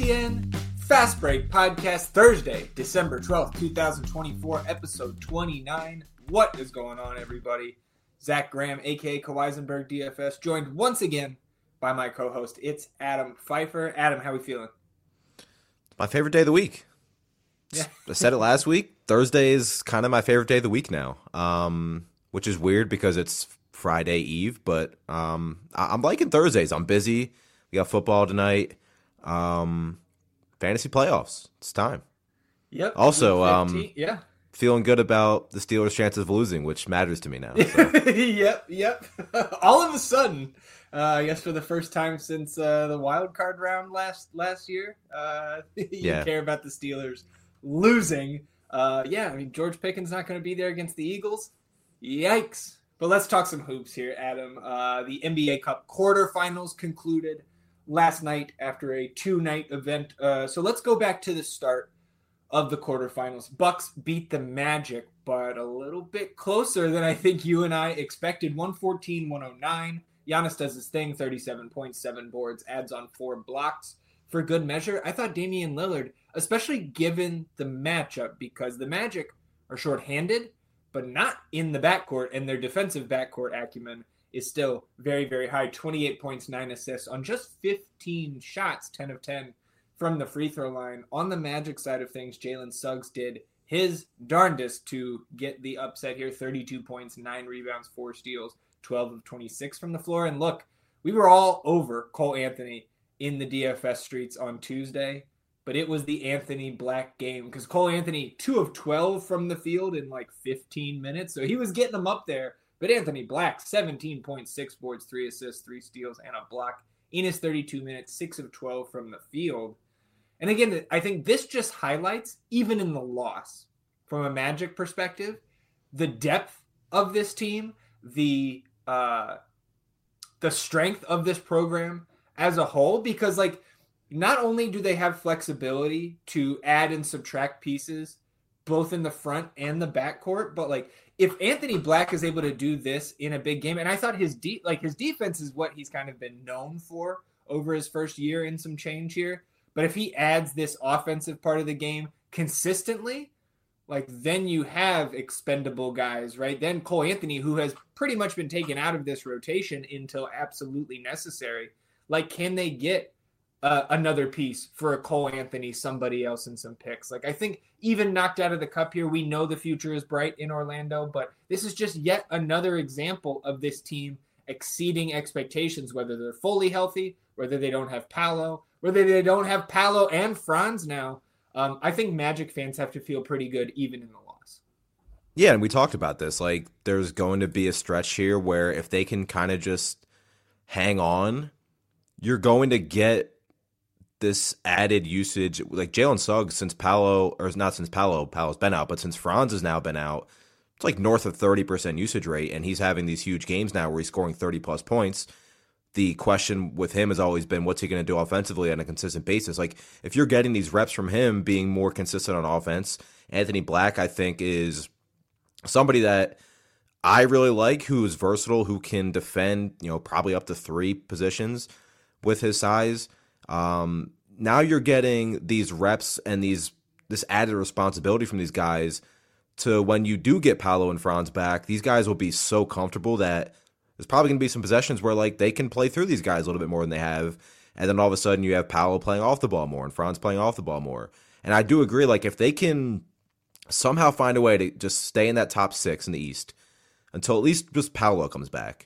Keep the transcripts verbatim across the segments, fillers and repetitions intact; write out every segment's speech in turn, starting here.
T N Fast Break Podcast, Thursday, December twelfth, twenty twenty-four, episode twenty-nine. What is going on, everybody? Zach Graham, a k a. Kawaisenberg D F S, joined once again by my co-host. It's Adam Pfeiffer. Adam, how we feeling? My favorite day of the week. Yeah. I said it last week. Thursday is kind of my favorite day of the week now, um, which is weird because it's Friday Eve, but um, I- I'm liking Thursdays. I'm busy. We got football tonight. Um, fantasy playoffs. It's time. Yep. Also, um, yeah. feeling good about the Steelers' chances of losing, which matters to me now. So. yep, yep. All of a sudden, uh, I guess for the first time since uh, the wild card round last last year, uh, you yeah. care about the Steelers losing. Uh, yeah, I mean, George Pickens not going to be there against the Eagles. Yikes. But let's talk some hoops here, Adam. Uh, the N B A Cup quarterfinals concluded last night after a two-night event. Uh, so let's go back to the start of the quarterfinals. Bucks beat the Magic, but a little bit closer than I think you and I expected. one fourteen one oh nine. Giannis does his thing, thirty-seven point seven boards, adds on four blocks for good measure. I thought Damian Lillard, especially given the matchup, because the Magic are shorthanded, but not in the backcourt, and their defensive backcourt acumen is still very, very high. twenty-eight points, nine assists on just fifteen shots, ten of ten from the free throw line. On the Magic side of things, Jalen Suggs did his darndest to get the upset here. thirty-two points, nine rebounds, four steals, twelve of twenty-six from the floor. And look, we were all over Cole Anthony in the D F S streets on Tuesday, but it was the Anthony Black game because Cole Anthony, two of twelve from the field in like fifteen minutes. So he was getting them up there. But Anthony Black, seventeen point six boards, three assists, three steals, and a block in his thirty-two minutes, six of twelve from the field. And again, I think this just highlights, even in the loss, from a Magic perspective, the depth of this team, the uh, the strength of this program as a whole. Because, like, not only do they have flexibility to add and subtract pieces, both in the front and the backcourt, but, like, if Anthony Black is able to do this in a big game, and I thought his de- like his defense is what he's kind of been known for over his first year and some change here. But if he adds this offensive part of the game consistently, like then you have expendable guys, right? Then Cole Anthony, who has pretty much been taken out of this rotation until absolutely necessary. Like, can they get Uh, another piece for a Cole Anthony, somebody else, and some picks? Like, I think even knocked out of the cup here, we know the future is bright in Orlando, but this is just yet another example of this team exceeding expectations, whether they're fully healthy, whether they don't have Paolo, whether they don't have Paolo and Franz now. Um, I think Magic fans have to feel pretty good even in the loss. Yeah, and we talked about this. Like, there's going to be a stretch here where if they can kind of just hang on, you're going to get this added usage. Like Jalen Suggs, since Paolo, or not since Paolo, Paolo's been out, but since Franz has now been out, it's like north of thirty percent usage rate, and he's having these huge games now where he's scoring thirty-plus points. The question with him has always been, what's he going to do offensively on a consistent basis? Like, if you're getting these reps from him being more consistent on offense, Anthony Black, I think, is somebody that I really like, who is versatile, who can defend, you know, probably up to three positions with his size. Um, now you're getting these reps and these this added responsibility from these guys to when you do get Paolo and Franz back, these guys will be so comfortable that there's probably going to be some possessions where like they can play through these guys a little bit more than they have. And then all of a sudden you have Paolo playing off the ball more and Franz playing off the ball more. And I do agree, like if they can somehow find a way to just stay in that top six in the East until at least just Paolo comes back,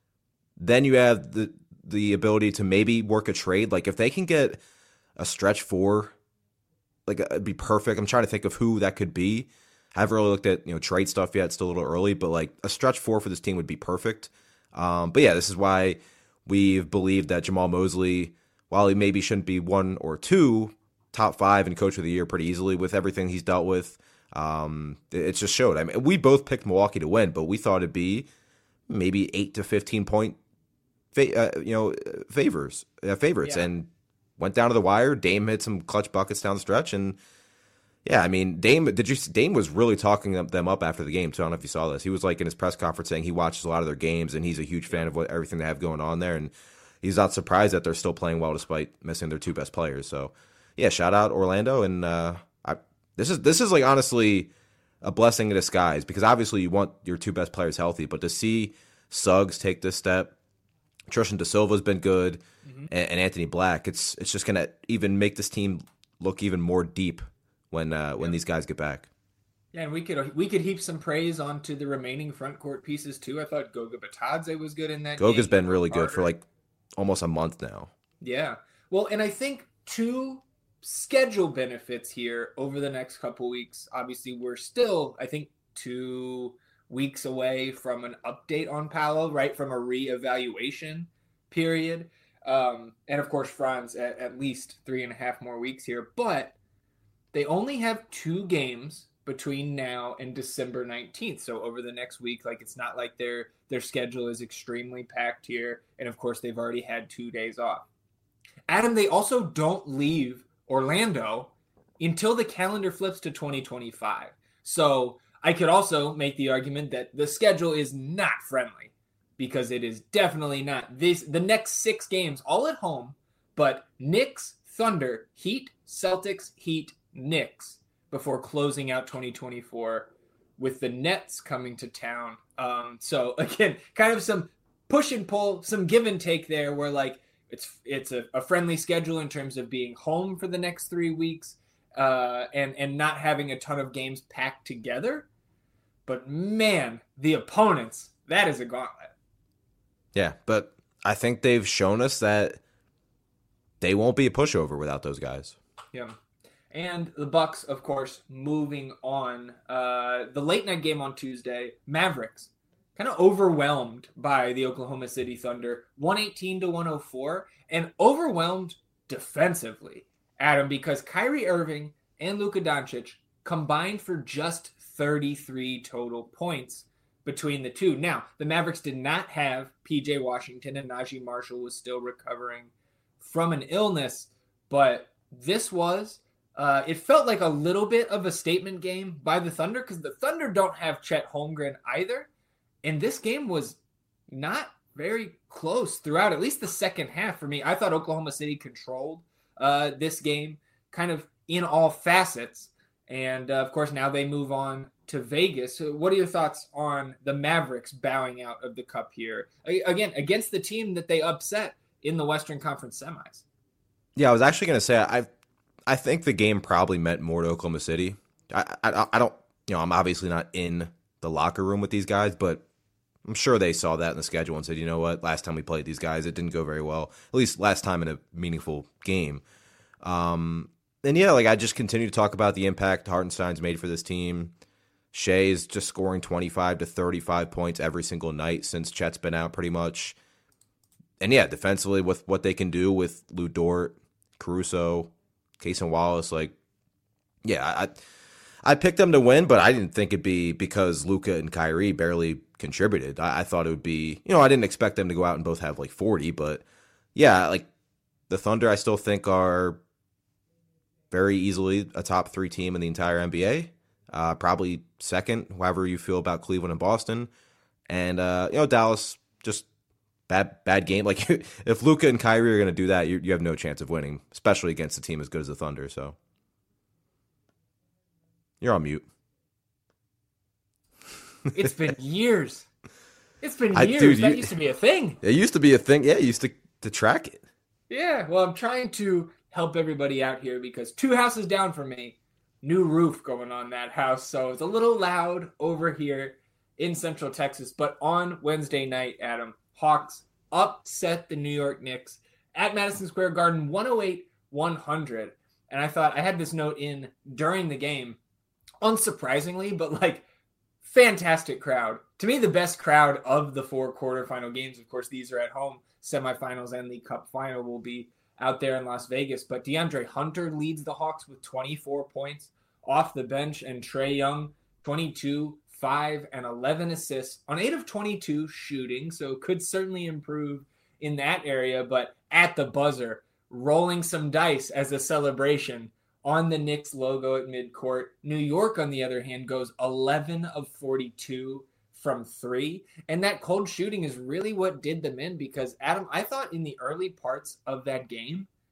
then you have the the ability to maybe work a trade. Like if they can get a stretch four, like it'd be perfect. I'm trying to think of who that could be. I haven't really looked at, you know, trade stuff yet. It's still a little early, but like a stretch four for this team would be perfect. Um, but yeah, this is why we've believed that Jamal Mosley, while he maybe shouldn't be one or two, top five and coach of the year pretty easily with everything he's dealt with. Um, it, it just showed. I mean, we both picked Milwaukee to win, but we thought it'd be maybe eight to fifteen point Uh, you know, favors, uh, favorites, yeah. And went down to the wire. Dame hit some clutch buckets down the stretch, and yeah, I mean, Dame. Did you? Dame was really talking them up after the game too. I don't know if you saw this. He was like in his press conference saying he watches a lot of their games, and he's a huge fan of what everything they have going on there, and he's not surprised that they're still playing well despite missing their two best players. So, yeah, shout out Orlando. And uh, I, this is this is like honestly a blessing in disguise because obviously you want your two best players healthy, but to see Suggs take this step, Tristan Da Silva's been good, mm-hmm. and, and Anthony Black, it's it's just gonna even make this team look even more deep when uh, when yeah. these guys get back. Yeah, and we could we could heap some praise onto the remaining front court pieces too. I thought Goga Batadze was good in that. Goga's game. been really good for like almost a month now. Yeah, well, and I think two schedule benefits here over the next couple weeks. Obviously, we're still, I think, two weeks away from an update on Paolo, right? From a reevaluation period. Um, and of course, Franz at, at least three and a half more weeks here. But they only have two games between now and December nineteenth. So over the next week, like it's not like their their schedule is extremely packed here. And of course, they've already had two days off. Adam, they also don't leave Orlando until the calendar flips to twenty twenty-five. So I could also make the argument that the schedule is not friendly because it is definitely not. This the next six games all at home, but Knicks, Thunder, Heat, Celtics, Heat, Knicks before closing out twenty twenty-four with the Nets coming to town. Um, so again, kind of some push and pull, some give and take there where like it's it's a, a friendly schedule in terms of being home for the next three weeks uh, and, and not having a ton of games packed together. But man, the opponents, that is a gauntlet. Yeah, but I think they've shown us that they won't be a pushover without those guys. Yeah. And the Bucks, of course, moving on. Uh, the late night game on Tuesday, Mavericks kind of overwhelmed by the Oklahoma City Thunder, one eighteen to one oh four, and overwhelmed defensively, Adam, because Kyrie Irving and Luka Doncic combined for just thirty-three total points between the two. Now, the Mavericks did not have P J Washington, and Najee Marshall was still recovering from an illness, but this was, uh, it felt like a little bit of a statement game by the Thunder because the Thunder don't have Chet Holmgren either, and this game was not very close throughout, at least the second half for me. I thought Oklahoma City controlled uh, this game kind of in all facets. And, uh, of course, now they move on to Vegas. So what are your thoughts on the Mavericks bowing out of the Cup here? Again, against the team that they upset in the Western Conference semis. Yeah, I was actually going to say, I I think the game probably meant more to Oklahoma City. I, I I don't, you know, I'm obviously not in the locker room with these guys, but I'm sure they saw that in the schedule and said, you know what, last time we played these guys, it didn't go very well. At least last time in a meaningful game. Um And yeah, like I just continue to talk about the impact Hartenstein's made for this team. Shea is just scoring twenty-five to thirty-five points every single night since Chet's been out pretty much. And yeah, defensively with what they can do with Lou Dort, Caruso, Cason Wallace, like, yeah, I I picked them to win, but I didn't think it'd be because Luka and Kyrie barely contributed. I, I thought it would be, you know, I didn't expect them to go out and both have like forty, but yeah, like the Thunder I still think are very easily a top three team in the entire N B A. Uh, probably second, however you feel about Cleveland and Boston. And, uh, you know, Dallas, just bad bad game. Like, if Luka and Kyrie are going to do that, you, you have no chance of winning, especially against a team as good as the Thunder. So, you're on mute. It's been years. It's been I, years. dude, that you, used to be a thing. It used to be a thing. Yeah, you used to, to track it. Yeah, well, I'm trying to help everybody out here because two houses down from me, new roof going on that house. So it's a little loud over here in Central Texas. But on Wednesday night, Adam, Hawks upset the New York Knicks at Madison Square Garden, one oh eight one hundred. And I thought I had this note in during the game, unsurprisingly, but like fantastic crowd. To me, the best crowd of the four quarterfinal games. Of course, these are at home. Semifinals and the Cup final will be out there in Las Vegas. But DeAndre Hunter leads the Hawks with twenty-four points off the bench, and Trae Young, twenty-two, five, and eleven assists on eight of twenty-two shooting. So could certainly improve in that area. But at the buzzer, rolling some dice as a celebration on the Knicks logo at midcourt. New York, on the other hand, goes eleven of forty-two from three. And that cold shooting is really what did them in because, Adam, I thought in the early parts of that game,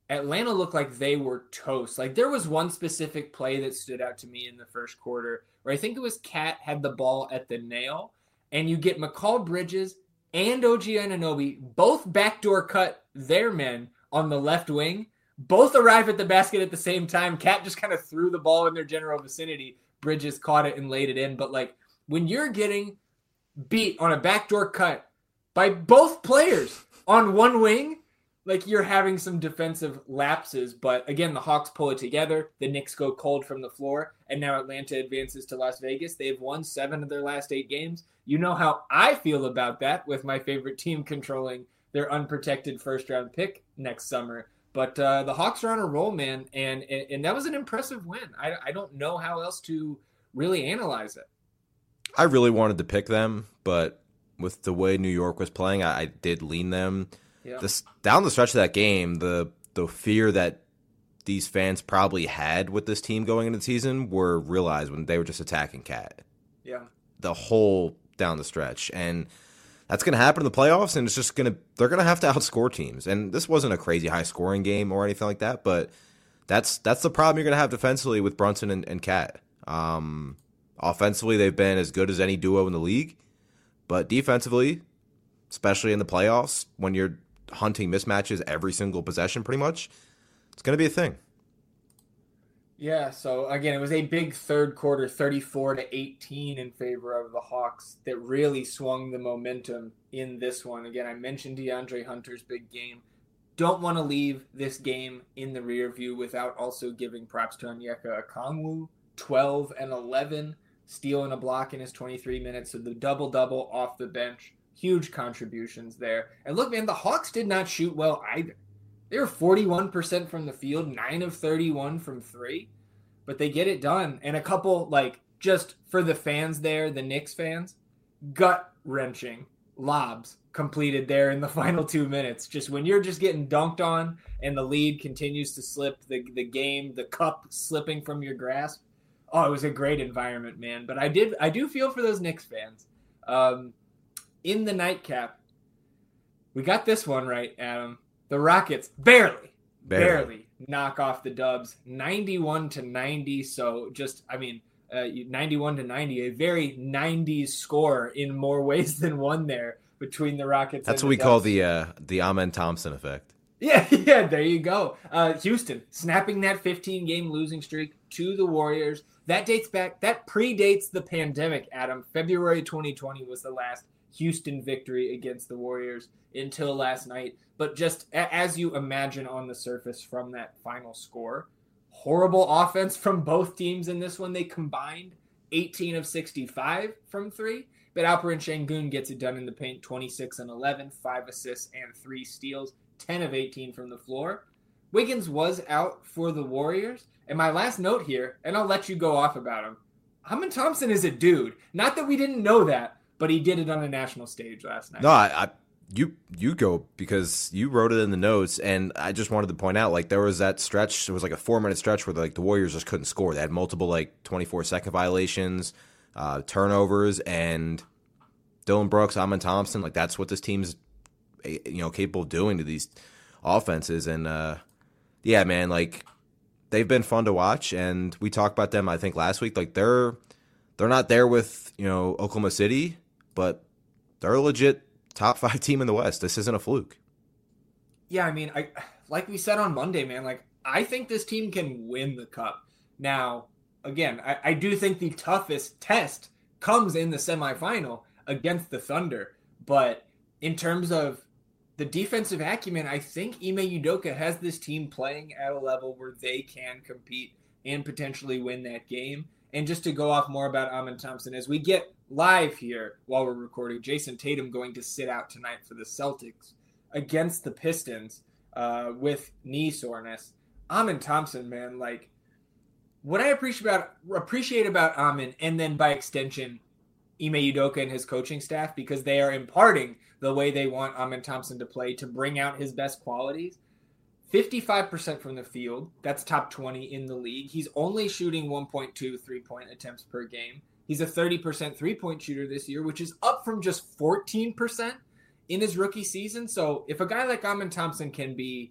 Atlanta looked like they were toast. Like there was one specific play that stood out to me in the first quarter where I think it was Cat had the ball at the nail, and you get McCall Bridges and O G Anunoby both backdoor cut their men on the left wing. Both arrive at the basket at the same time. Cat just kind of threw the ball in their general vicinity. Bridges caught it and laid it in. But like when you're getting beat on a backdoor cut by both players on one wing, like you're having some defensive lapses. But again, the Hawks pull it together. The Knicks go cold from the floor. And now Atlanta advances to Las Vegas. They've won seven of their last eight games. You know how I feel about that with my favorite team controlling their unprotected first round pick next summer. But uh, the Hawks are on a roll, man, and and, and that was an impressive win. I, I don't know how else to really analyze it. I really wanted to pick them, but with the way New York was playing, I, I did lean them. Yeah. This, down the stretch of that game, the the fear that these fans probably had with this team going into the season were realized when they were just attacking Cat. Yeah. The whole down the stretch. And that's going to happen in the playoffs, and it's just going to they're going to have to outscore teams. And this wasn't a crazy high-scoring game or anything like that, but that's that's the problem you're going to have defensively with Brunson and, and Cat. Um, offensively, they've been as good as any duo in the league, but defensively, especially in the playoffs, when you're hunting mismatches every single possession pretty much, it's going to be a thing. Yeah, so again, it was a big third quarter, thirty-four to eighteen in favor of the Hawks that really swung the momentum in this one. Again, I mentioned DeAndre Hunter's big game. Don't want to leave this game in the rear view without also giving props to Onyeka Okongwu, twelve and eleven, steal and a block in his twenty-three minutes. So the double-double off the bench, huge contributions there. And look, man, the Hawks did not shoot well either. They were forty-one percent from the field, nine of thirty-one from three, but they get it done. And a couple, like, just for the fans there, the Knicks fans, gut-wrenching lobs completed there in the final two minutes. Just when you're just getting dunked on and the lead continues to slip, the, the game, the cup slipping from your grasp. Oh, it was a great environment, man. But I did, I do feel for those Knicks fans. Um, in the nightcap, we got this one right, Adam. The Rockets barely, barely, barely knock off the Dubs, ninety-one to ninety. So just, I mean, uh, ninety-one to ninety, a very nineties score in more ways than one there between the Rockets. That's and what we the call Dubs. the uh, the Amen Thompson effect. Yeah, yeah, there you go. Uh, Houston snapping that fifteen-game losing streak to the Warriors. That dates back, that predates the pandemic, Adam. February twenty twenty was the last Houston victory against the Warriors until last night. But just as you imagine on the surface from that final score, horrible offense from both teams in this one. They combined eighteen of sixty-five from three. But Alperen Şengün gets it done in the paint, twenty-six and eleven, five assists and three steals, ten of eighteen from the floor. Wiggins was out for the Warriors. And my last note here, and I'll let you go off about him. Amen Thompson is a dude. Not that we didn't know that, but he did it on a national stage last night. No, I, I you you go because you wrote it in the notes, and I just wanted to point out, like, there was that stretch. It was like a four minute stretch where like the Warriors just couldn't score. They had multiple like twenty-four second violations, uh, turnovers, and Dylan Brooks, Amen Thompson. Like, that's what this team's you know capable of doing to these offenses. And uh, yeah, man, like, they've been fun to watch, and we talked about them I think last week. Like, they're they're not there with you know Oklahoma City, but they're a legit top five team in the West. This isn't a fluke. Yeah, I mean, I like we said on Monday, man, like, I think this team can win the cup. Now, again, I, I do think the toughest test comes in the semifinal against the Thunder. But in terms of the defensive acumen, I think Ime Udoka has this team playing at a level where they can compete and potentially win that game. And just to go off more about Amen Thompson, as we get live here while we're recording, Jason Tatum going to sit out tonight for the Celtics against the Pistons uh, with knee soreness. Amen Thompson, man, like, what I appreciate about appreciate about Amen, and then by extension, Ime Udoka and his coaching staff, because they are imparting the way they want Amen Thompson to play to bring out his best qualities. fifty-five percent from the field. That's top twenty in the league. He's only shooting one point two three-point attempts per game. He's a thirty percent three-point shooter this year, which is up from just fourteen percent in his rookie season. So if a guy like Amen Thompson can be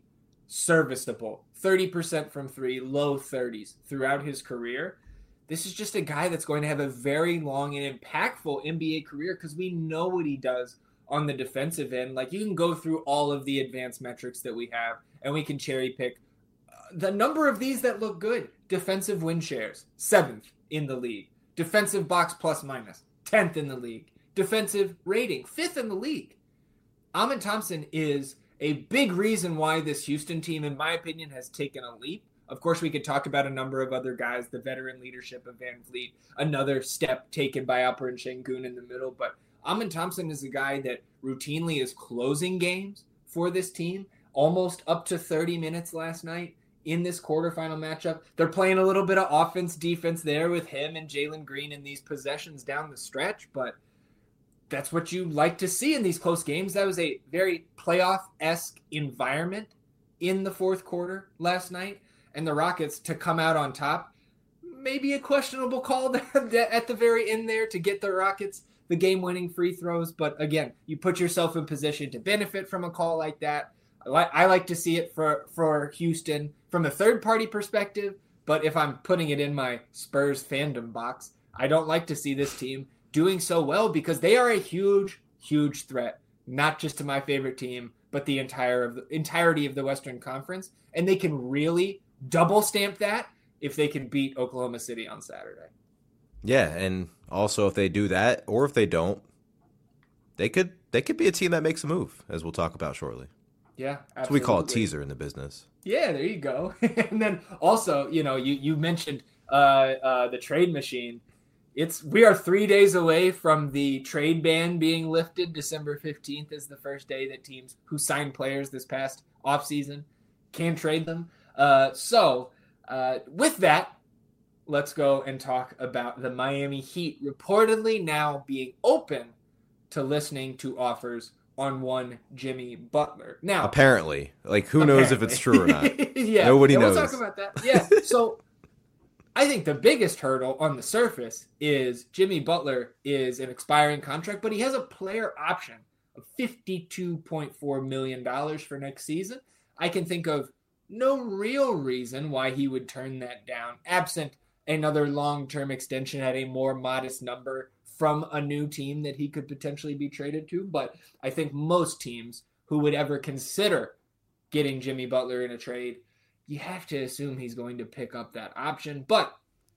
serviceable, thirty percent from three, low thirties throughout his career. This is just a guy that's going to have a very long and impactful N B A career because we know what he does on the defensive end. Like, you can go through all of the advanced metrics that we have, and we can cherry pick the number of these that look good. Defensive win shares, seventh in the league. Defensive box plus minus, tenth in the league. Defensive rating, fifth in the league. Amen Thompson is a big reason why this Houston team, in my opinion, has taken a leap. Of course, we could talk about a number of other guys, the veteran leadership of Van Vliet, another step taken by Alperen Şengün in the middle. But Amen Thompson is a guy that routinely is closing games for this team, almost up to thirty minutes last night in this quarterfinal matchup. They're playing a little bit of offense, defense there with him and Jalen Green in these possessions down the stretch, but that's what you like to see in these close games. That was a very playoff-esque environment in the fourth quarter last night. And the Rockets to come out on top, maybe a questionable call at the very end there to get the Rockets the game-winning free throws. But again, you put yourself in position to benefit from a call like that. I like, I like to see it for, for Houston from a third-party perspective. But if I'm putting it in my Spurs fandom box, I don't like to see this team doing so well because they are a huge, huge threat, not just to my favorite team, but the entire of the entirety of the Western Conference. And they can really double stamp that if they can beat Oklahoma City on Saturday. Yeah, and also if they do that, or if they don't, they could they could be a team that makes a move, as we'll talk about shortly. Yeah, absolutely. So we call it teaser in the business. Yeah, there you go. And then also, you know, you you mentioned uh, uh, the trade machine. It's we are three days away from the trade ban being lifted. December fifteenth is the first day that teams who signed players this past offseason can trade them. Uh, so uh, with that, let's go and talk about the Miami Heat reportedly now being open to listening to offers on one Jimmy Butler. Now, apparently, like who apparently. knows if it's true or not? yeah, nobody yeah, knows. We'll talk about that. Yeah, so I think the biggest hurdle on the surface is Jimmy Butler is an expiring contract, but he has a player option of fifty-two point four million dollars for next season. I can think of no real reason why he would turn that down, absent another long-term extension at a more modest number from a new team that he could potentially be traded to. But I think most teams who would ever consider getting Jimmy Butler in a trade, you have to assume he's going to pick up that option. But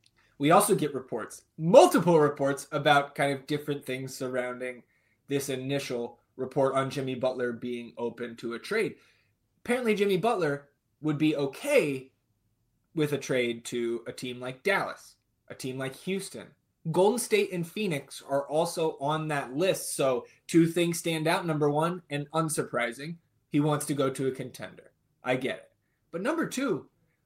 we also get reports, multiple reports about kind of different things surrounding this initial report on Jimmy Butler being open to a trade. Apparently Jimmy Butler would be okay with a trade to a team like Dallas, a team like Houston. Golden State and Phoenix are also on that list. So two things stand out. Number one, and unsurprising, he wants to go to a contender. I get it. But number two,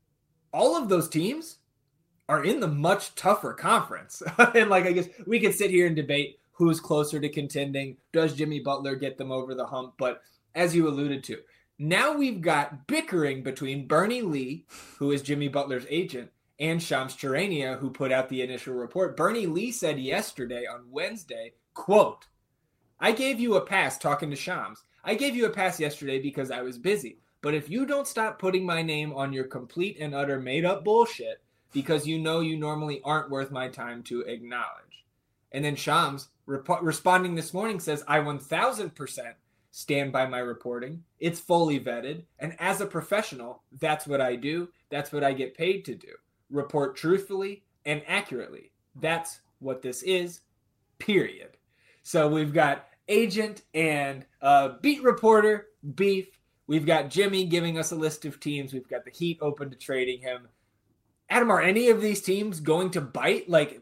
all of those teams are in the much tougher conference. And like, I guess we could sit here and debate who's closer to contending. Does Jimmy Butler get them over the hump? But as you alluded to, now we've got bickering between Bernie Lee, who is Jimmy Butler's agent, and Shams Charania, who put out the initial report. Bernie Lee said yesterday on Wednesday, quote, I gave you a pass talking to Shams. I gave you a pass yesterday because I was busy. But if you don't stop putting my name on your complete and utter made-up bullshit because you know you normally aren't worth my time to acknowledge. And then Shams, rep- responding this morning, says, I one thousand percent stand by my reporting. It's fully vetted. And as a professional, that's what I do. That's what I get paid to do. Report truthfully and accurately. That's what this is, period. So we've got agent and uh, beat reporter beef. We've got Jimmy giving us a list of teams. We've got the Heat open to trading him. Adam, are any of these teams going to bite? Like,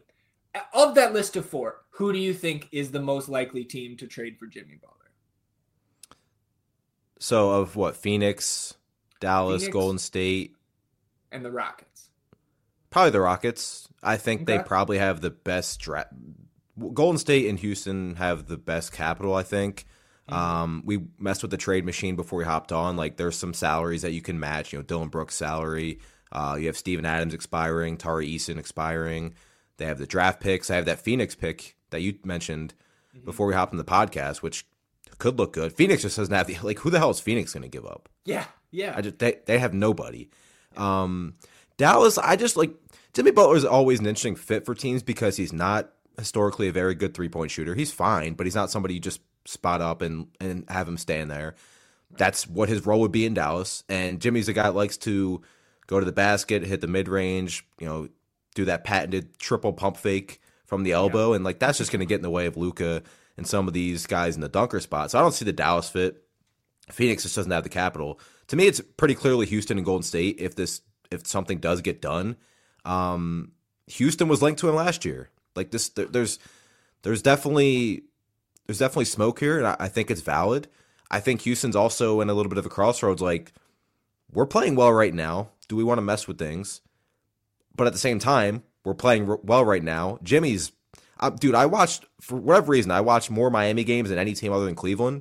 of that list of four, who do you think is the most likely team to trade for Jimmy Butler? So of what? Phoenix, Dallas, Phoenix, Golden State. And the Rockets. Probably the Rockets. I think Okay. they probably have the best draft. Golden State and Houston have the best capital, I think. Mm-hmm. Um, we messed with the trade machine before we hopped on. Like, there's some salaries that you can match. You know, Dylan Brooks' salary. Uh, you have Steven Adams expiring, Tari Eason expiring. They have the draft picks. I have that Phoenix pick that you mentioned mm-hmm. before we hopped on the podcast, which could look good. Phoenix just doesn't have the like. Who the hell is Phoenix going to give up? Yeah, yeah. I just they they have nobody. Um, Dallas, I just like Jimmy Butler is always an interesting fit for teams because he's not historically a very good three point shooter. He's fine, but he's not somebody you just spot up and and have him stand there. That's what his role would be in Dallas. And Jimmy's a guy that likes to go to the basket, hit the mid range, you know, do that patented triple pump fake from the elbow, yeah. and like that's just going to get in the way of Luka and some of these guys in the dunker spot. So I don't see the Dallas fit. Phoenix just doesn't have the capital. To me, it's pretty clearly Houston and Golden State. If this, if something does get done, um, Houston was linked to him last year. Like this, there, there's, there's definitely, there's definitely smoke here, and I, I think it's valid. I think Houston's also in a little bit of a crossroads. Like we're playing well right now. Do we want to mess with things? But at the same time, we're playing r- well right now. Jimmy's, uh, dude. I watched for whatever reason. I watched more Miami games than any team other than Cleveland,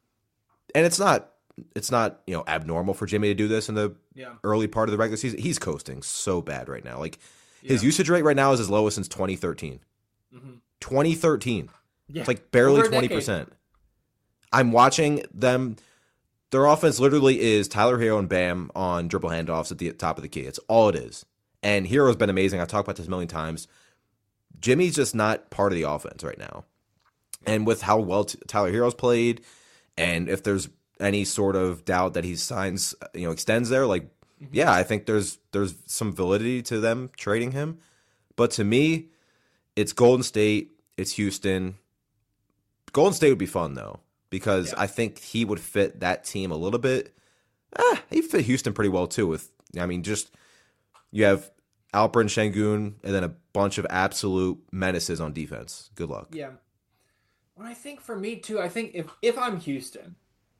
and it's not. It's not, you know, abnormal for Jimmy to do this in the yeah. early part of the regular season. He's coasting so bad right now. Like his yeah. usage rate right now is his lowest since twenty thirteen. Mm-hmm. twenty thirteen. Yeah. It's like barely twenty percent. I'm watching them. Their offense literally is Tyler Hero and Bam on dribble handoffs at the top of the key. It's all it is. And Hero's been amazing. I've talked about this a million times. Jimmy's just not part of the offense right now. And with how well t- Tyler Hero's played, and if there's any sort of doubt that he signs, you know, extends there, like, mm-hmm. yeah, I think there's there's some validity to them trading him. But to me, it's Golden State, it's Houston. Golden State would be fun, though, because yeah. I think he would fit that team a little bit. Ah, he fit Houston pretty well, too. With, I mean, just you have Alperen Şengün and then a bunch of absolute menaces on defense. Good luck. Yeah. Well, I think for me, too, I think if, if I'm Houston,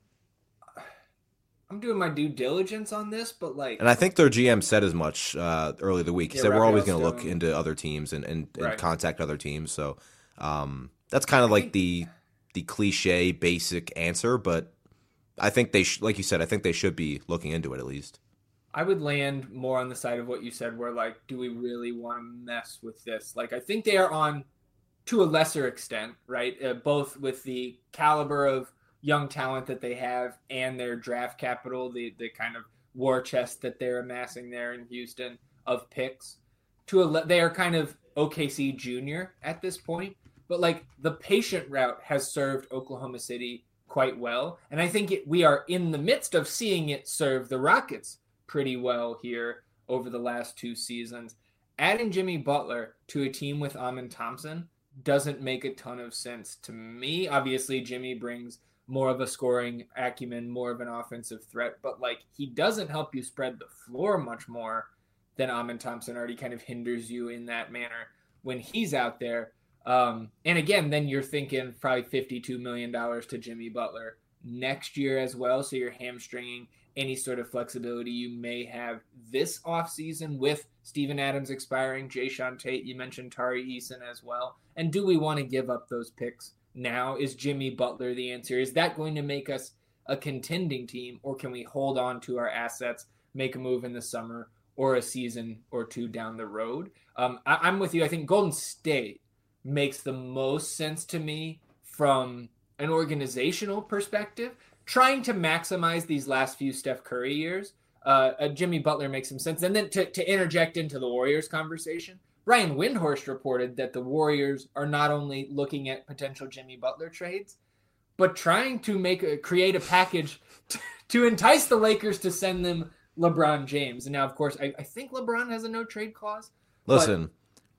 I'm doing my due diligence on this, but like... And I think their G M said as much uh, earlier the week. He yeah, said, we're always going to Stone. look into other teams and, and, and right. contact other teams. So um, that's kind of like think... the the cliche, basic answer, but I think they, sh- like you said, I think they should be looking into it at least. I would land more on the side of what you said, where like, do we really want to mess with this? Like, I think they are on, to a lesser extent, right? Uh, both with the caliber of young talent that they have and their draft capital, the the kind of war chest that they're amassing there in Houston of picks. To a le- they are kind of O K C junior at this point, but like the patient route has served Oklahoma City quite well, and I think it, we are in the midst of seeing it serve the Rockets pretty well here over the last two seasons. Adding Jimmy Butler to a team with Amen Thompson doesn't make a ton of sense to me. Obviously, Jimmy brings more of a scoring acumen, more of an offensive threat, but like he doesn't help you spread the floor much more than Amen Thompson already kind of hinders you in that manner when he's out there. Um, and again, then you're thinking probably fifty-two million dollars to Jimmy Butler next year as well. So you're hamstringing any sort of flexibility you may have this offseason with Steven Adams expiring, Jayshawn Tate, you mentioned Tari Eason as well. And do we want to give up those picks now? Is Jimmy Butler the answer? Is that going to make us a contending team, or can we hold on to our assets, make a move in the summer or a season or two down the road? Um, I, I'm with you. I think Golden State makes the most sense to me from an organizational perspective. Trying to maximize these last few Steph Curry years, uh, uh, Jimmy Butler makes some sense. And then to, to interject into the Warriors conversation, Brian Windhorst reported that the Warriors are not only looking at potential Jimmy Butler trades, but trying to make a, create a package to, to entice the Lakers to send them LeBron James. And now, of course, I, I think LeBron has a no trade clause. Listen,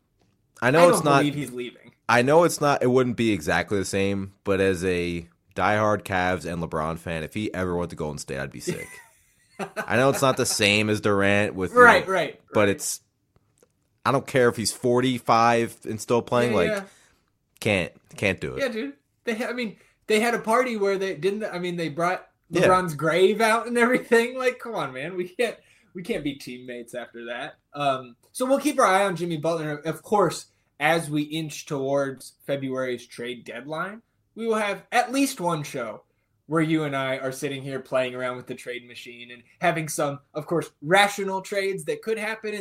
I know I it's don't not. believe he's leaving. I know it's not. It wouldn't be exactly the same, but as a diehard Cavs and LeBron fan, if he ever went to Golden State, I'd be sick. I know it's not the same as Durant with right, know, right, but right. it's. I don't care if he's forty-five and still playing. Yeah, like, yeah. can't can't do it. Yeah, dude. They, I mean, they had a party where they didn't. I mean, they brought Yeah. LeBron's grave out and everything. Like, come on, man. We can't. We can't be teammates after that. Um, so we'll keep our eye on Jimmy Butler. Of course, as we inch towards February's trade deadline, we will have at least one show where you and I are sitting here playing around with the trade machine and having some, of course, rational trades that could happen, and then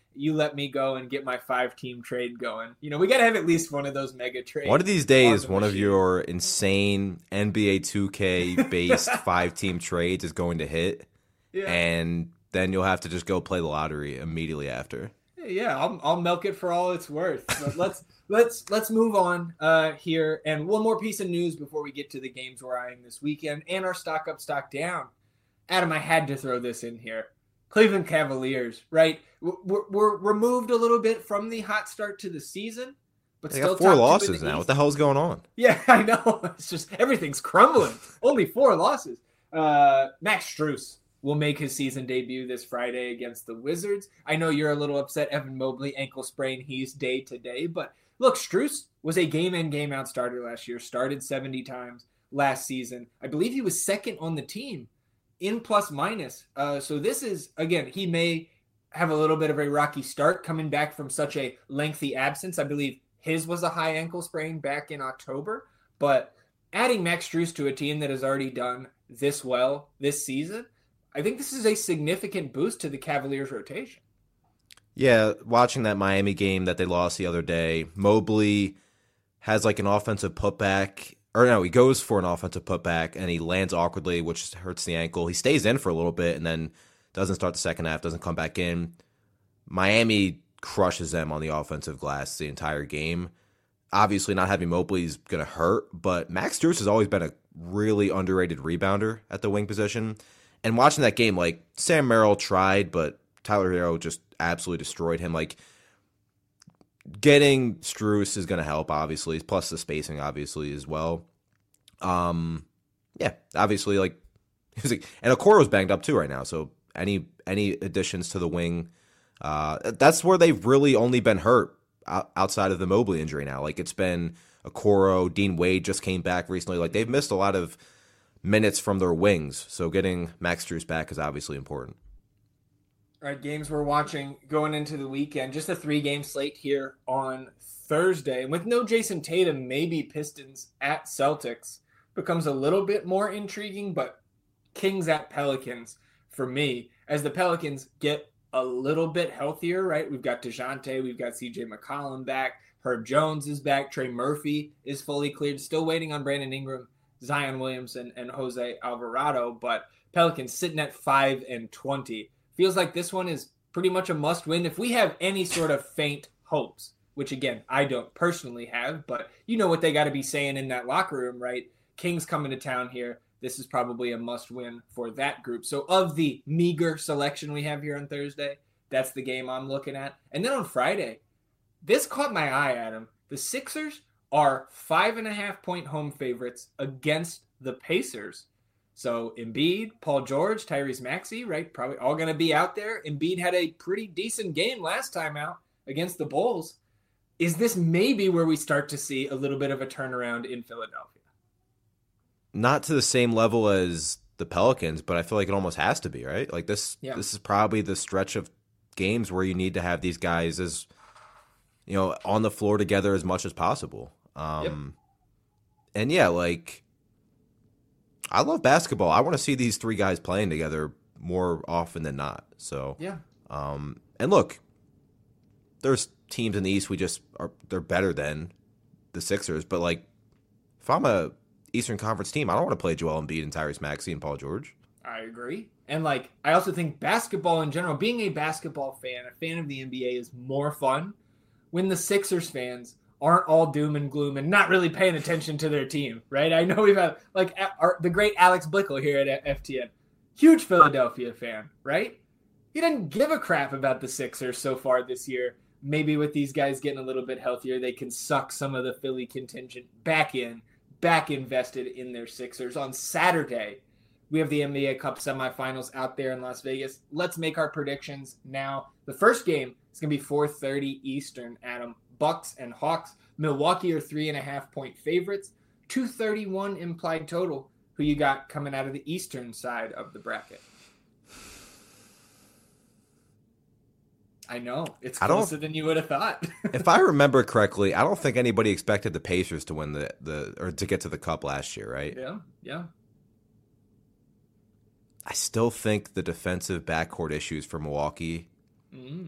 you let me go and get my five-team trade going. You know, we got to have at least one of those mega trades. One of these days, one machine. of your insane N B A two K-based five-team trades is going to hit, yeah. and then you'll have to just go play the lottery immediately after. Yeah, I'll, I'll milk it for all it's worth. But let's let's let's move on uh, here. And one more piece of news before we get to the games we're eyeing this weekend and our stock up, stock down. Adam, I had to throw this in here. Cleveland Cavaliers, right? We're, we're removed a little bit from the hot start to the season, but they still got four losses now. What the hell's going on? Yeah, I know. It's just everything's crumbling. Only four losses. Uh, Max Strus will make his season debut this Friday against the Wizards. I know you're a little upset. Evan Mobley, ankle sprain. He's day to day. But look, Strus was a game in, game out starter last year. Started seventy times last season. I believe he was second on the team in plus minus. Uh, so this is, again, he may have a little bit of a rocky start coming back from such a lengthy absence. I believe his was a high ankle sprain back in October. But adding Max Strus to a team that has already done this well this season, I think this is a significant boost to the Cavaliers' rotation. Yeah, watching that Miami game that they lost the other day, Mobley has like an offensive putback, or no, he goes for an offensive putback and he lands awkwardly, which hurts the ankle. He stays in for a little bit and then doesn't start the second half, doesn't come back in. Miami crushes them on the offensive glass the entire game. Obviously, not having Mobley is going to hurt, but Max Strus has always been a really underrated rebounder at the wing position. And watching that game, like, Sam Merrill tried, but Tyler Hero just absolutely destroyed him. Like, getting Strus is going to help, obviously, plus the spacing, obviously, as well. Um, yeah, obviously, like, he was like, and Okoro's banged up, too, right now. So any any additions to the wing, uh, that's where they've really only been hurt outside of the Mobley injury now. Like, it's been Okoro, Dean Wade just came back recently. Like, they've missed a lot of minutes from their wings, so getting Max Strus back is obviously important. All right, games we're watching going into the weekend. Just a three-game slate here on Thursday. And with no Jason Tatum, maybe Pistons at Celtics becomes a little bit more intriguing, but Kings at Pelicans for me, as the Pelicans get a little bit healthier, right? We've got DeJounte, we've got C J McCollum back, Herb Jones is back, Trey Murphy is fully cleared, still waiting on Brandon Ingram, Zion Williamson, and Jose Alvarado, but Pelicans sitting at five and twenty. Feels like this one is pretty much a must win. If we have any sort of faint hopes, which again, I don't personally have, but you know what they got to be saying in that locker room, right? Kings coming to town here. This is probably a must win for that group. So of the meager selection we have here on Thursday, that's the game I'm looking at. And then on Friday, this caught my eye, Adam. The Sixers are five and a half point home favorites against the Pacers. So Embiid, Paul George, Tyrese Maxey, right? Probably all going to be out there. Embiid had a pretty decent game last time out against the Bulls. Is this maybe where we start to see a little bit of a turnaround in Philadelphia? Not to the same level as the Pelicans, but I feel like it almost has to be, right? Like this, yeah. This is probably the stretch of games where you need to have these guys as, you know, on the floor together as much as possible. Um, yep. And yeah, like, I love basketball. I want to see these three guys playing together more often than not. So yeah. Um, and look, there's teams in the East we just are they're better than the Sixers. But like, if I'm a Eastern Conference team, I don't want to play Joel Embiid and Tyrese Maxey and Paul George. I agree. And like, I also think basketball in general, being a basketball fan, a fan of the N B A, is more fun when the Sixers fans aren't all doom and gloom and not really paying attention to their team, right? I know we've had, like, our, the great Alex Blickel here at F T N. Huge Philadelphia fan, right? He didn't give a crap about the Sixers so far this year. Maybe with these guys getting a little bit healthier, they can suck some of the Philly contingent back in, back invested in their Sixers. On Saturday, we have the N B A Cup semifinals out there in Las Vegas. Let's make our predictions now. The first game is going to be four thirty Eastern, Adam. Bucks and Hawks. Milwaukee are three and a half point favorites. two thirty-one implied total. Who you got coming out of the Eastern side of the bracket? I know. It's closer than you would have thought. If I remember correctly, I don't think anybody expected the Pacers to win the, the or to get to the Cup last year, right? Yeah, yeah. I still think the defensive backcourt issues for Milwaukee. Mm.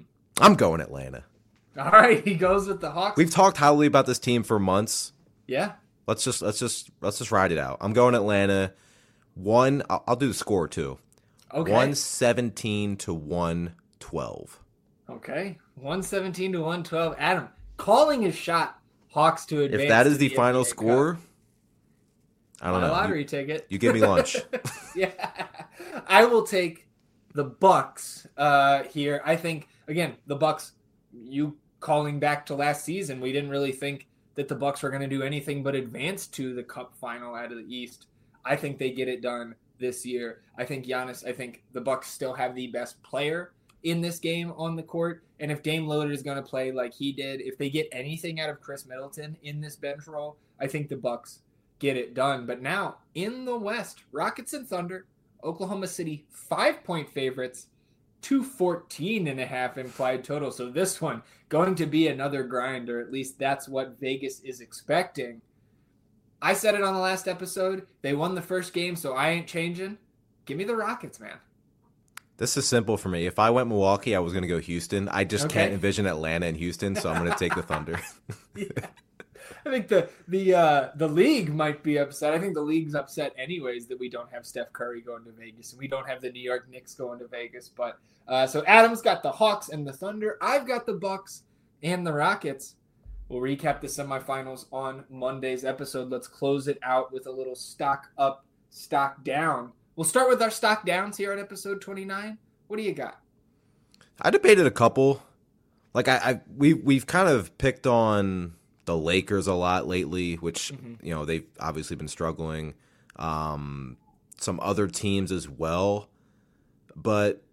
I'm going Atlanta. All right, he goes with the Hawks. We've talked highly about this team for months. Yeah. Let's just let's just let's just ride it out. I'm going Atlanta. One, I'll, I'll do the score too. Okay. one seventeen to one twelve. Okay. one seventeen to one twelve. Adam calling his shot. Hawks to advance. If that is the, the final N B A score, Cup. I don't My know. lottery You, ticket. you give me lunch. Yeah. I will take the Bucks uh, here. I think again, the Bucks, you calling back to last season, we didn't really think that the Bucks were going to do anything but advance to the Cup final out of the East. I think they get it done this year. I think Giannis, I think the Bucks still have the best player in this game on the court. And if Dame Lillard is going to play like he did, if they get anything out of Chris Middleton in this bench role, I think the Bucks get it done. But now in the West, Rockets and Thunder, Oklahoma City, five-point favorites, two fourteen and a half implied total. So this one going to be another grind, or at least that's what Vegas is expecting. I said it on the last episode. They won the first game, so I ain't changing. Give me the Rockets, man. This is simple for me. If I went Milwaukee, I was going to go Houston. I just Okay. can't envision Atlanta and Houston, so I'm going to take the Thunder. Yeah. I think the the uh, the league might be upset. I think the league's upset anyways that we don't have Steph Curry going to Vegas and we don't have the New York Knicks going to Vegas. But uh, so Adam's got the Hawks and the Thunder. I've got the Bucks and the Rockets. We'll recap the semifinals on Monday's episode. Let's close it out with a little stock up, stock down. We'll start with our stock downs here on episode twenty-nine. What do you got? I debated a couple. Like I, I we we've kind of picked on the Lakers a lot lately, which mm-hmm. you know they've obviously been struggling. Um, some other teams as well, but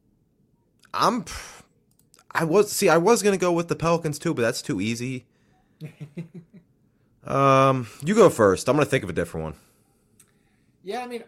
I'm. I was see I was gonna go with the Pelicans too, but that's too easy. um, you go first. I'm gonna think of a different one. Yeah, I mean,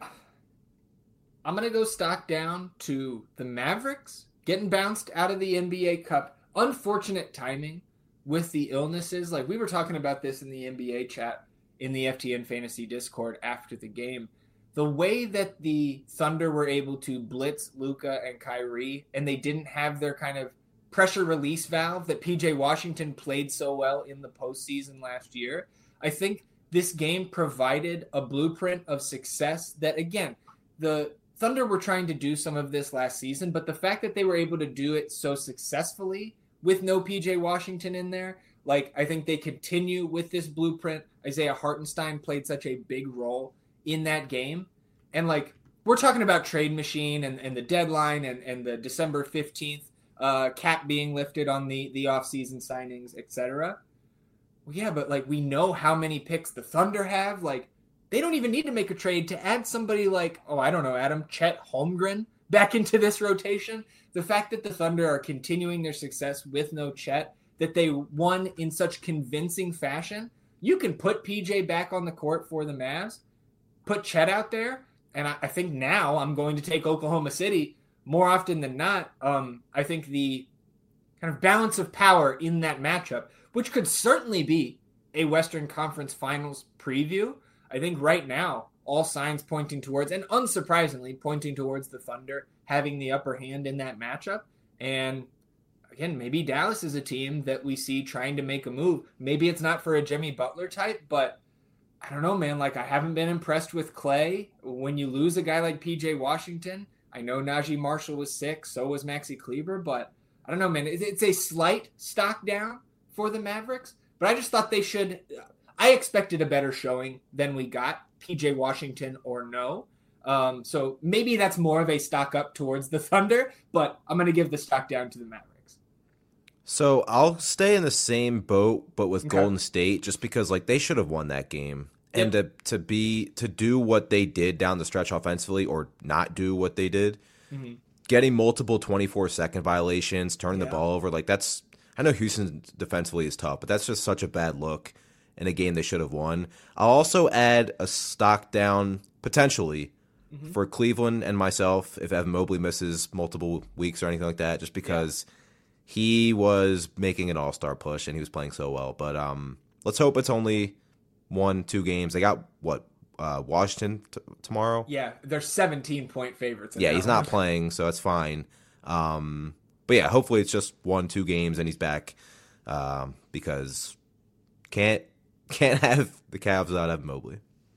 I'm gonna go stock down to the Mavericks getting bounced out of the N B A Cup. Unfortunate timing with the illnesses. Like we were talking about this in the N B A chat in the F T N Fantasy Discord after the game. The way that the Thunder were able to blitz Luka and Kyrie, and they didn't have their kind of pressure release valve that P J Washington played so well in the postseason last year. I think this game provided a blueprint of success that, again, the Thunder were trying to do some of this last season, but the fact that they were able to do it so successfully with no P J Washington in there, like I think they continue with this blueprint. Isaiah Hartenstein played such a big role in that game. And like we're talking about trade machine and, and the deadline and, and the December fifteenth uh, cap being lifted on the, the offseason signings, et cetera. Well, yeah, but like we know how many picks the Thunder have. Like they don't even need to make a trade to add somebody like, oh, I don't know, Adam, Chet Holmgren back into this rotation. The fact that the Thunder are continuing their success with no Chet, that they won in such convincing fashion, you can put P J back on the court for the Mavs, put Chet out there, and I, I think now I'm going to take Oklahoma City more often than not. Um, I think the kind of balance of power in that matchup, which could certainly be a Western Conference Finals preview, I think right now all signs pointing towards, and unsurprisingly pointing towards the Thunder having the upper hand in that matchup. And again, maybe Dallas is a team that we see trying to make a move. Maybe it's not for a Jimmy Butler type, but I don't know, man. Like I haven't been impressed with Clay. When you lose a guy like P J Washington, I know Najee Marshall was sick, so was Maxi Kleber, but I don't know, man. It's a slight stock down for the Mavericks, but I just thought they should. I expected a better showing than we got, P J Washington or no. Um, so maybe that's more of a stock up towards the Thunder, but I'm going to give the stock down to the Mavericks. So I'll stay in the same boat, but with Okay. Golden State, just because like they should have won that game. Yep. And to, to be to do what they did down the stretch offensively, or not do what they did, Mm-hmm. getting multiple twenty-four second violations, turning Yeah. the ball over, like that's. I know Houston defensively is tough, but that's just such a bad look in a game they should have won. I'll also add a stock down potentially Mm-hmm. for Cleveland and myself if Evan Mobley misses multiple weeks or anything like that, just because he was making an all-star push and he was playing so well. But um, let's hope it's only one, two games. They got, what, uh, Washington t- tomorrow? Yeah, they're seventeen-point favorites. in Yeah, that he's not one. playing, so that's fine. Um, but yeah, hopefully it's just one, two games and he's back um, because can't can't have the Cavs without Evan Mobley.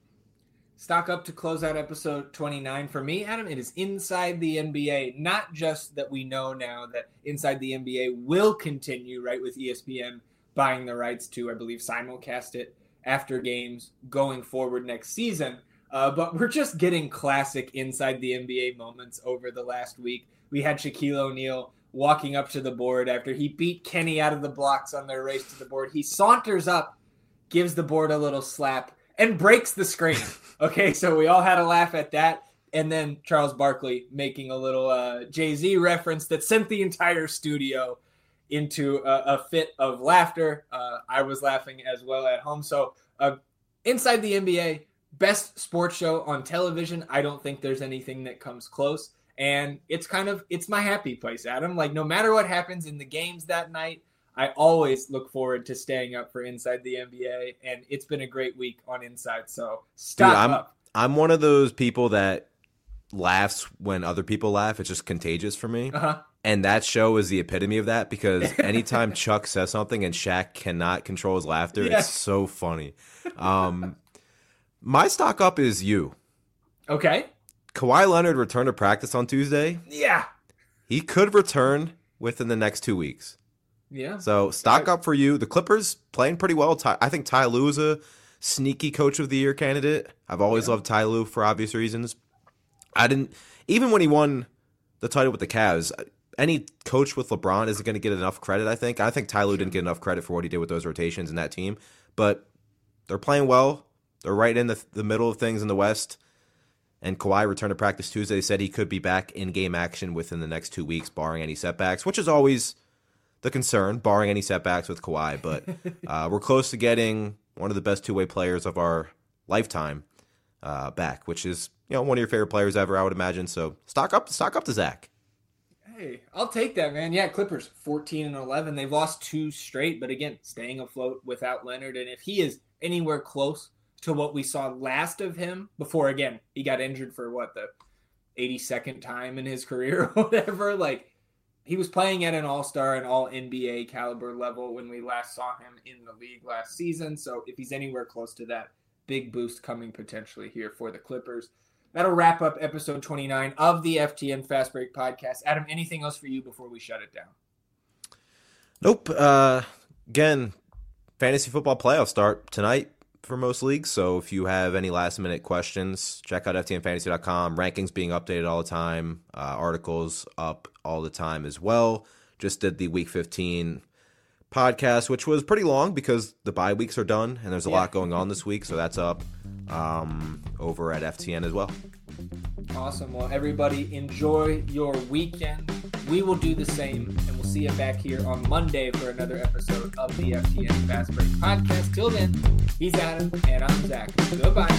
Stock up to close out episode twenty-nine. For me, Adam, it is Inside the N B A. Not just that we know now that Inside the N B A will continue, right, with E S P N buying the rights to, I believe, simulcast it after games going forward next season. Uh, but we're just getting classic Inside the N B A moments over the last week. We had Shaquille O'Neal walking up to the board after he beat Kenny out of the blocks on their race to the board. He saunters up, gives the board a little slap, and breaks the screen. Okay, so we all had a laugh at that. And then Charles Barkley making a little uh, Jay-Z reference that sent the entire studio into a, a fit of laughter. Uh, I was laughing as well at home. So uh, Inside the N B A, best sports show on television. I don't think there's anything that comes close. And it's kind of, it's my happy place, Adam. Like, no matter what happens in the games that night, I always look forward to staying up for Inside the N B A, and it's been a great week on Inside, so stop Dude, I'm, up. I'm one of those people that laughs when other people laugh. It's just contagious for me. Uh-huh. And that show is the epitome of that because anytime Chuck says something and Shaq cannot control his laughter, Yeah. it's so funny. Um, my stock up is you. Okay. Kawhi Leonard returned to practice on Tuesday. Yeah. He could return within the next two weeks. Yeah. So stock up for you. The Clippers playing pretty well. Ty, I think Ty Lue is a sneaky coach of the year candidate. I've always Yeah. loved Ty Lue for obvious reasons. I didn't even when he won the title with the Cavs. Any coach with LeBron isn't going to get enough credit. I think. I think Ty Lue didn't get enough credit for what he did with those rotations in that team. But they're playing well. They're right in the the middle of things in the West. And Kawhi returned to practice Tuesday. He said he could be back in game action within the next two weeks, barring any setbacks, which is always the concern, barring any setbacks with Kawhi. But uh, we're close to getting one of the best two-way players of our lifetime uh, back, which is, you know, one of your favorite players ever, I would imagine. So stock up, stock up to Zach. Hey, I'll take that, man. Yeah, Clippers fourteen and eleven. They've lost two straight, but again, staying afloat without Leonard. And if he is anywhere close to what we saw last of him before, again, he got injured for what, the eighty-second time in his career or whatever, like, he was playing at an all-star and all N B A caliber level when we last saw him in the league last season. So if he's anywhere close to that, big boost coming potentially here for the Clippers. That'll wrap up episode twenty-nine of the F T N Fast Break Podcast. Adam, anything else for you before we shut it down? Nope. Uh, again, fantasy football playoffs start tonight for most leagues. So if you have any last-minute questions, check out F T N fantasy dot com. Rankings being updated all the time. Uh, articles up all the time as well. Just did the Week fifteen podcast, which was pretty long because the bye weeks are done and there's a Yeah. lot going on this week. So that's up um, over at F T N as well. Awesome. Well, everybody, enjoy your weekend. We will do the same, and we'll see you back here on Monday for another episode of the F T N Fast Break Podcast. Till then, he's Adam, and I'm Zach. Goodbye.